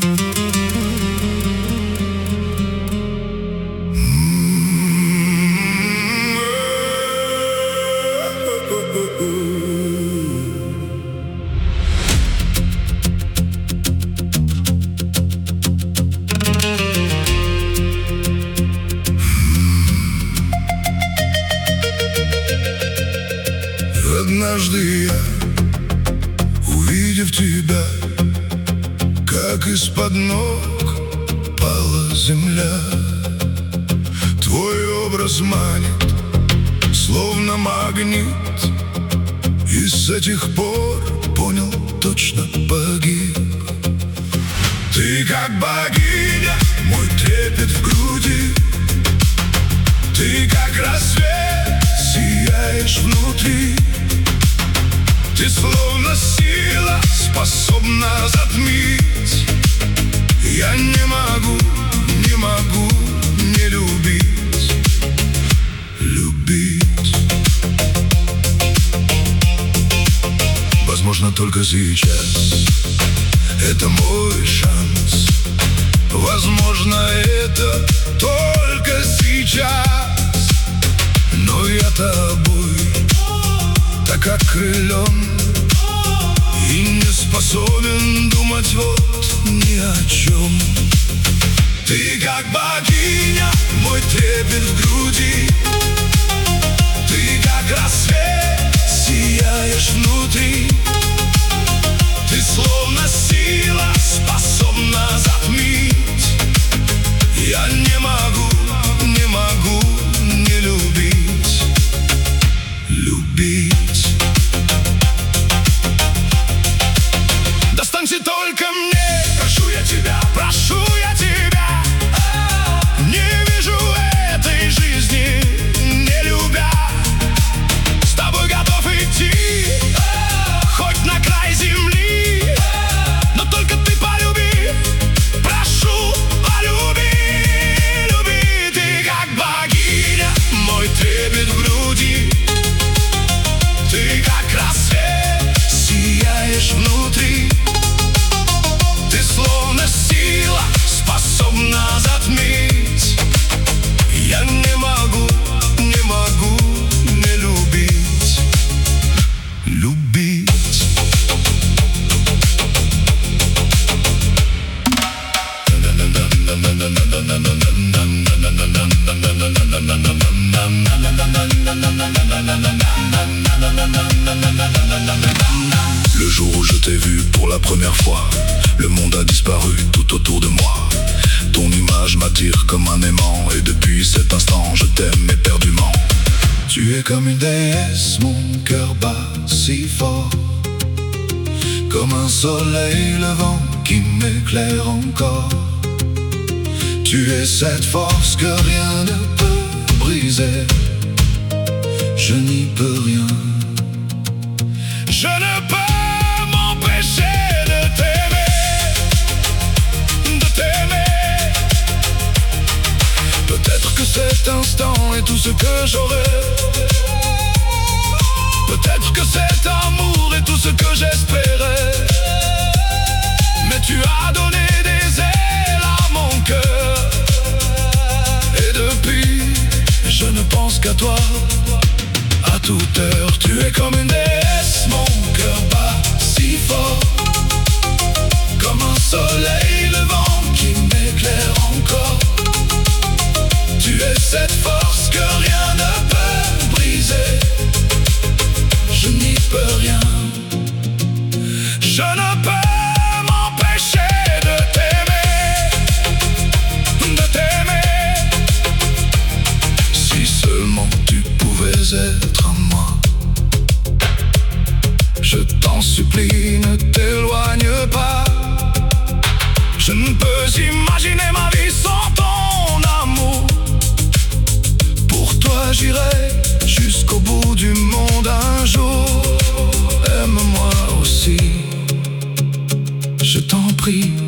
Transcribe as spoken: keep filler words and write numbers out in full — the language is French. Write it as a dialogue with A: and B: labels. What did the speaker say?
A: Однажды я, увидев тебя, как из-под ног пала земля, твой образ манит, словно магнит, и с этих пор понял, точно погиб. Ты как богиня, мой трепет в груди, ты как рассвет, сияешь внутри. Ты словно сила, способна затмить. Я не могу, не могу не любить, любить. Возможно, только сейчас это мой шанс. Возможно, это только сейчас. Но я тобой так окрылен и не способен думать вот ни о чем. Ты как богиня, мой трепет в груди, ты как рассвет, сияешь внутри. Ты словно сила, способна затмить. Я не могу, не могу не любить, любить. Достанься только мне, прошу я тебя, прошу я тебя. Не вижу этой жизни, не любя. С тобой готов идти, хоть на край земли. Но только ты полюби, прошу, полюби, люби. Ты как богиня, мой трепет в груди, ты как рассвет, сияешь внутри. Ты словно сила, способна затмить. Я не могу, не могу не любить, любить. Le jour où je t'ai vu pour la première fois, le monde a disparu tout autour de moi. Ton image m'attire comme un aimant, et depuis cet instant je t'aime éperdument. Tu es comme une déesse, mon cœur bat si fort, comme un soleil levant qui m'éclaire encore. Tu es cette force que rien ne peut briser. Je n'y peux rien. Je ne peux m'empêcher de t'aimer, de t'aimer. Peut-être que cet instant est tout ce que j'aurai. Peut-être que cet amour est tout ce que j'espérais. Mais tu as donné des ailes à mon cœur, et depuis, je ne pense qu'à toi. À toute heure, tu es comme une déesse, mon cœur bat si fort, comme un soleil levant qui m'éclaire encore. Tu es cette force que rien ne peut briser. Je n'y peux rien. Je ne peux m'empêcher de t'aimer, de t'aimer. Si seulement tu pouvais être à moi. Je t'en supplie, ne t'éloigne pas. Je ne peux imaginer ma vie sans ton amour. Pour toi j'irai jusqu'au bout du monde un jour. Aime-moi aussi, je t'en prie.